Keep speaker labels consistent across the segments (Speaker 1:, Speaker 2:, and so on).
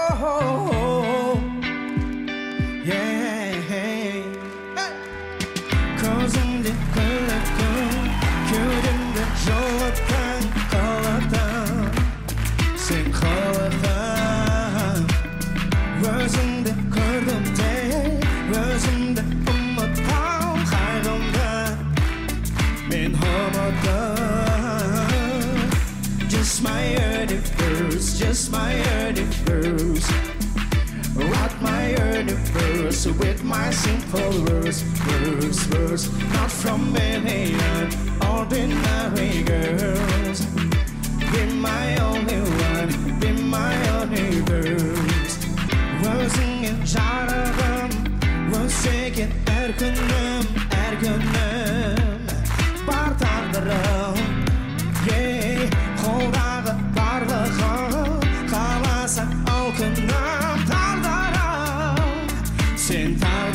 Speaker 1: oh, yeah. Ko'zimda ko'rdim, ko'rimda jo'tdan qoladim. Sen qoladim. O'zimda ko'rdim de, o'zimda unutdim qayg'umda. Men homadim. Just my universe, just my universe. Write my universe with my simple verse, not from million ordinary girls. Be my only one, be my universe. O'zingga jaradim, o'zingga erkinim, bar taqdirim. Yeah, qo'ldagi barlig'im, qalasa olqinim, taqdirim. Sen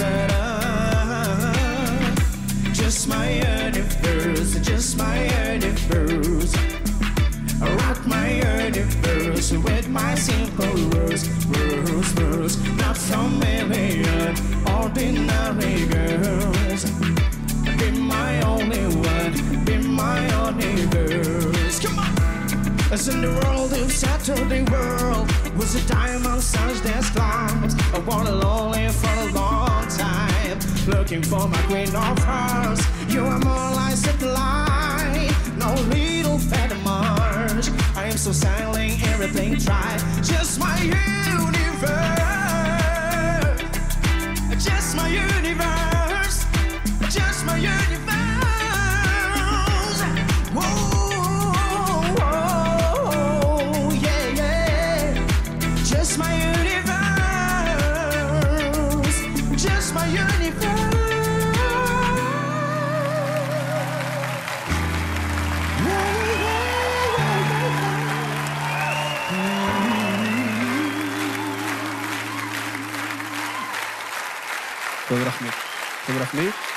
Speaker 1: taqdirim. Just my universe, just my universe. Rock my universe with my simple words, not from million ordinary girls. Be my only one, be my universe. Come on! As in the world of Saturday world was a diamond such that climbs. I wanted lonely for a long time, looking for my queen of hearts. You are more like satellite, no little fat Mars. I am so silent, everything try. Just my universe, just my universe, just my universe. Whoa, yeah, yeah. Just my universe, just my universe.
Speaker 2: Çok rahmet. Çok rahmet.